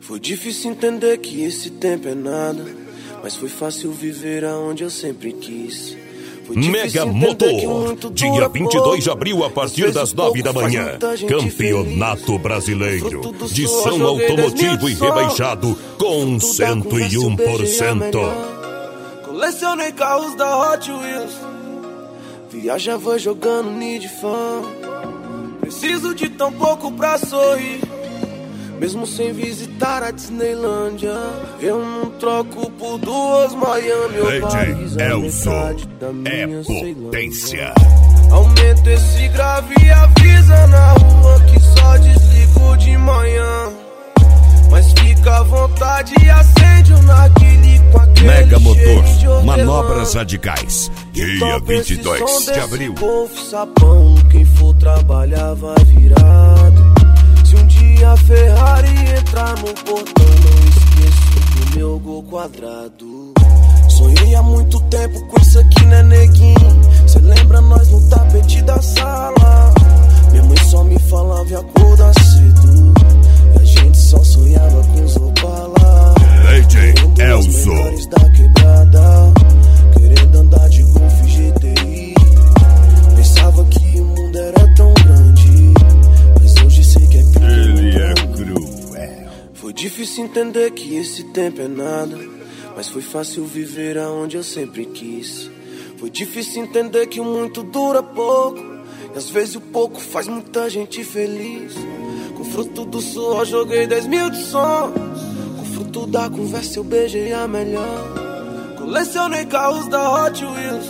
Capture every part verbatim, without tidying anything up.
Foi difícil entender que esse tempo é nada, mas foi fácil viver aonde eu sempre quis. Mega Motor, dia vinte e dois de abril, a partir das nove da manhã. Campeonato Brasileiro de som automotivo e rebaixado com cento e um por cento. Colecionei carros da Hot Wheels, viajava jogando Need Fan. Preciso de tão pouco pra sorrir, mesmo sem visitar a Disneylândia. Eu não troco por duas Miami ou Paris. D J Elson é potência. Aumenta esse grave e avisa na rua que só desligo de manhã. Mas fica à vontade e acende o narguilé com aquele Mega Motor, cheiro de hortelã. manobras radicais, dia vinte e dois de abril. Golf, sapão, quem for trabalhar vai virado. Se um dia a Ferrari entrar no portão, não esqueço do meu gol quadrado. Sonhei há muito tempo com isso aqui, né, neguinho? Cê lembra nós no tapete da sala? Minha mãe só me falava e acordar cedo, e a gente só sonhava com os Opala. D J Elson Da quebrada, querendo andar de Golf G T I. Pensava que o mundo era tão grande, mas hoje sei que é pequeno. Ele é cruel. Foi difícil entender que esse tempo é nada, mas foi fácil viver aonde eu sempre quis. Foi difícil entender que o muito dura pouco, e às vezes o pouco faz muita gente feliz. Com fruto do suor joguei dez mil de sonhos, com fruto da conversa eu beijei a melhor. Colecionei carros da Hot Wheels,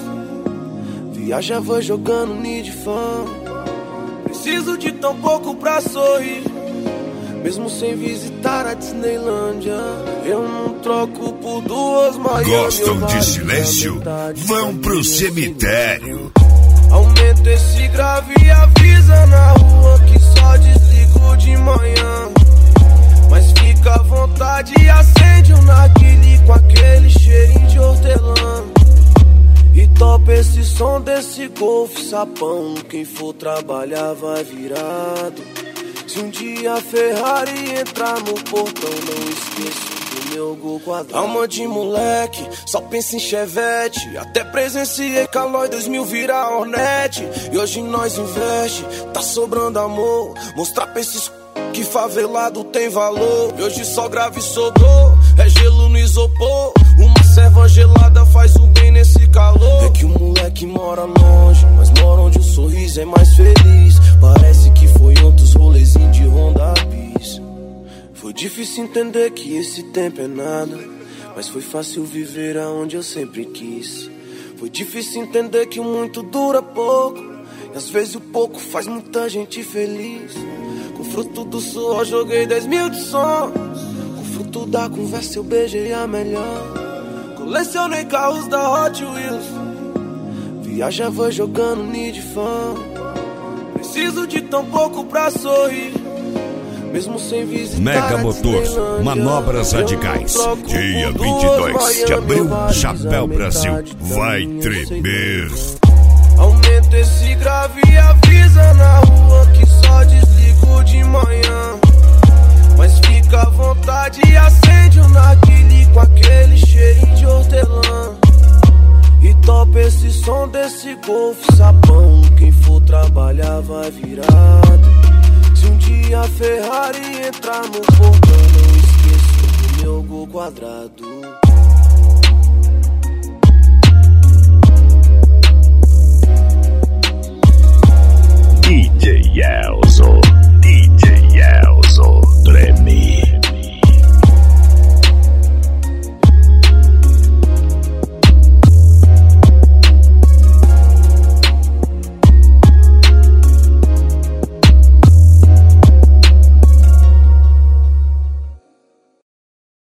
viajava jogando Need Fan. Preciso de tão pouco pra sorrir, mesmo sem visitar a Disneylândia. Eu não troco por duas Miami. Gostam de silêncio? Vão pro cemitério. Aumenta esse grave e avisa na rua que só desligo de manhã. Mas fica à vontade e acende um narguilé com aquele cheirinho de hortelã. E topa esse som desse Golf, sapão, quem for trabalhar vai virado. Se um dia a Ferrari entrar no portão, não esqueço do meu gol quadrado. Alma de moleque, só pensa em Chevette. Até presenciei Calói dois mil virar Hornet. E hoje nós investe, tá sobrando amor. Mostrar pra esses que favelado tem valor. E hoje só grave sobrou, é gelo no isopor. Uma serva gelada faz o bem nesse calor. É que o moleque mora longe, mas mora onde o sorriso é mais feliz. Parece que foi outros rolezinhos de Honda Bis. Foi difícil entender que esse tempo é nada, mas foi fácil viver aonde eu sempre quis. Foi difícil entender que o muito dura pouco, e às vezes o pouco faz muita gente feliz. Com fruto do suor joguei dez mil de sonhos, com fruto da conversa eu beijei a melhor. Colecionei carros da Hot Wheels, viajava jogando Need Fan. Preciso de tão pouco pra sorrir, mesmo sem visitar Mega Motor, manobras radicais, dia vinte e dois de abril, Chapéu Brasil vai tremer. Aumenta esse grave e avisa na rua que só desligo de manhã. Mas fica à vontade e acende um narguilé com aquele cheirinho de hortelã. E topa esse som desse Golf, sapão, quem for trabalhar vai virado. Se um dia a Ferrari entrar no portão, não esqueço do meu gol quadrado.